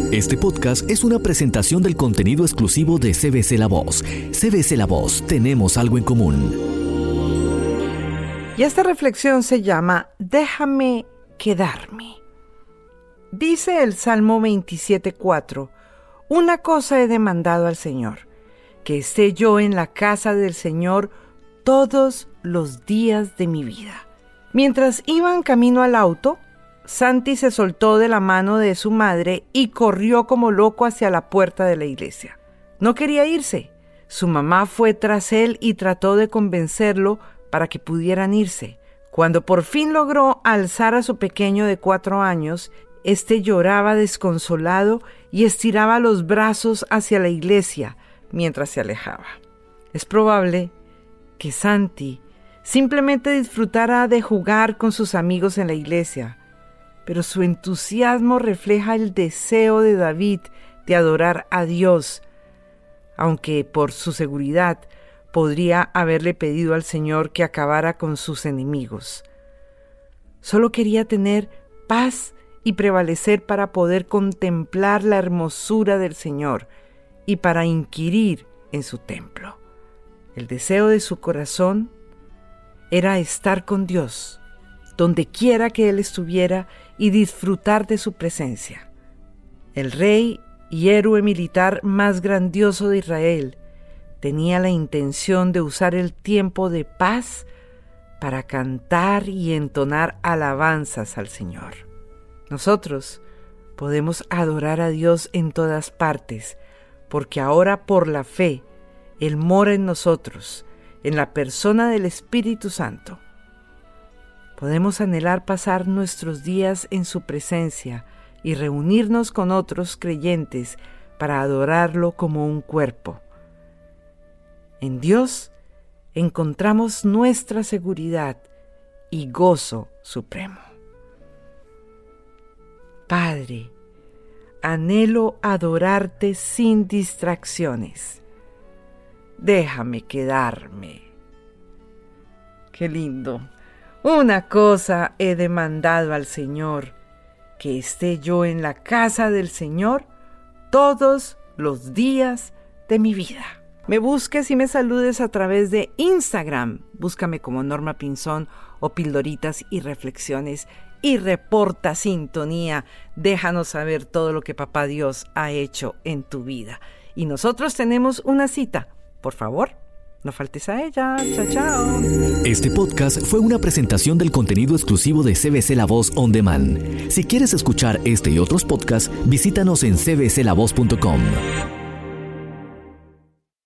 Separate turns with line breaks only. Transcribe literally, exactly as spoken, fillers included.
Este podcast es una presentación del contenido exclusivo de C B C La Voz. C B C La Voz, tenemos algo en común.
Y esta reflexión se llama Déjame quedarme. Dice el Salmo veintisiete cuatro, una cosa he demandado al Señor, que esté yo en la casa del Señor todos los días de mi vida. Mientras iban camino al auto, Santi se soltó de la mano de su madre y corrió como loco hacia la puerta de la iglesia. No quería irse. Su mamá fue tras él y trató de convencerlo para que pudieran irse. Cuando por fin logró alzar a su pequeño de cuatro años, este lloraba desconsolado y estiraba los brazos hacia la iglesia mientras se alejaba. Es probable que Santi simplemente disfrutara de jugar con sus amigos en la iglesia, pero su entusiasmo refleja el deseo de David de adorar a Dios, aunque por su seguridad podría haberle pedido al Señor que acabara con sus enemigos. Solo quería tener paz y prevalecer para poder contemplar la hermosura del Señor y para inquirir en su templo. El deseo de su corazón era estar con Dios, donde quiera que Él estuviera, y disfrutar de su presencia. El rey y héroe militar más grandioso de Israel tenía la intención de usar el tiempo de paz para cantar y entonar alabanzas al Señor. Nosotros podemos adorar a Dios en todas partes, porque ahora por la fe, Él mora en nosotros, en la persona del Espíritu Santo. Podemos anhelar pasar nuestros días en su presencia y reunirnos con otros creyentes para adorarlo como un cuerpo. En Dios encontramos nuestra seguridad y gozo supremo. Padre, anhelo adorarte sin distracciones. Déjame quedarme. Qué lindo. Una cosa he demandado al Señor, que esté yo en la casa del Señor todos los días de mi vida. Me busques y me saludes a través de Instagram. Búscame como Norma Pinzón o Pildoritas y Reflexiones y reporta sintonía. Déjanos saber todo lo que Papá Dios ha hecho en tu vida. Y nosotros tenemos una cita. Por favor, no faltes a ella. Chao, chao.
Este podcast fue una presentación del contenido exclusivo de C B C La Voz On Demand. Si quieres escuchar este y otros podcasts, visítanos en c b c la voz punto com.